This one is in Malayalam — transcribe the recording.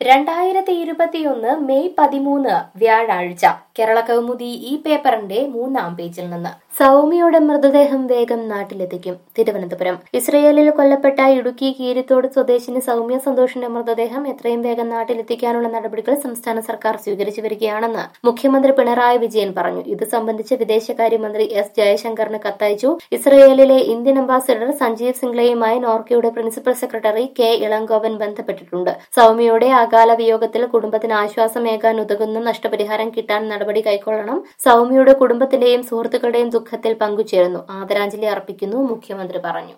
2021 മെയ് 13 വ്യാഴാഴ്ച കേരള കൗമുദി ഈ പേപ്പറിന്റെ 3-ാം പേജിൽ നിന്ന് സൗമ്യയുടെ മൃതദേഹം വേഗം നാട്ടിലെത്തിക്കും. തിരുവനന്തപുരം. ഇസ്രയേലിൽ കൊല്ലപ്പെട്ട ഇടുക്കി കീരിത്തോട് സ്വദേശിനി സൗമ്യ സന്തോഷിന്റെ മൃതദേഹം എത്രയും വേഗം നാട്ടിലെത്തിക്കാനുള്ള നടപടികൾ സംസ്ഥാന സർക്കാർ സ്വീകരിച്ചു വരികയാണെന്ന് മുഖ്യമന്ത്രി പിണറായി വിജയൻ പറഞ്ഞു. ഇത് സംബന്ധിച്ച് വിദേശകാര്യമന്ത്രി എസ് ജയശങ്കറിന് കത്തയച്ചു. ഇസ്രയേലിലെ ഇന്ത്യൻ അംബാസിഡർ സഞ്ജീവ് സിംഗ്ലയുമായി നോർക്കയുടെ പ്രിൻസിപ്പൽ സെക്രട്ടറി കെ ഇളങ്കോവൻ ബന്ധപ്പെട്ടിട്ടുണ്ട്. സൗമ്യയുടെ അകാല വിയോഗത്തിൽ കുടുംബത്തിന് ആശ്വാസമേകാൻ ഉതകുന്ന നഷ്ടപരിഹാരം കിട്ടാൻ നടപടി കൈക്കൊള്ളണം. സൗമ്യയുടെ കുടുംബത്തിന്റെയും സുഹൃത്തുക്കളുടെയും ദുഃഖത്തിൽ പങ്കുചേരുന്നു. ആദരാഞ്ജലി അർപ്പിക്കുന്നു മുഖ്യമന്ത്രി പറഞ്ഞു.